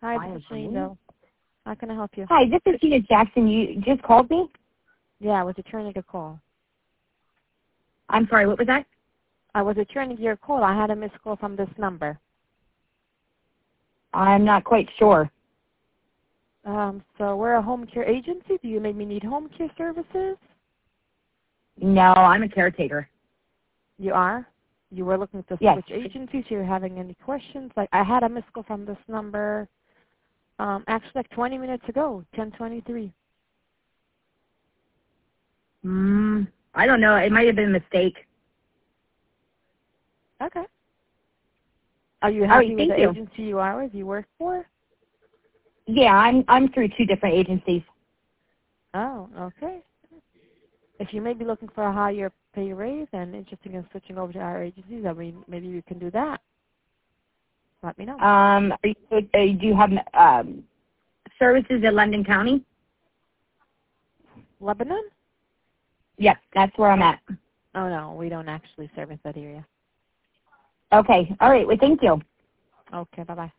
Hi, this is Shane. How can I help you? Hi, this is Tina Jackson. You just called me? Yeah, I was returning your call. I'm sorry, what was that? I was returning your call. I had a missed call from this number. I'm not quite sure. So we're a home care agency. Do you maybe need home care services? No, I'm a caretaker. You are? You were looking to Yes. switch agencies. You're having any questions? Like I had a missed call from this number actually like 20 minutes ago, 10:23. I don't know. It might have been a mistake. Okay. Are you All happy right, with thank the you. agency you are with, you work for? Yeah, I'm through 2 different agencies. Oh, okay. If you may be looking for a higher pay raise and interested in switching over to our agencies, I mean, maybe we can do that. Let me know. Do you have services in London County? Lebanon? Yep, that's where I'm at. Oh, no, we don't actually service that area. Okay, all right. Well, thank you. Okay, bye-bye.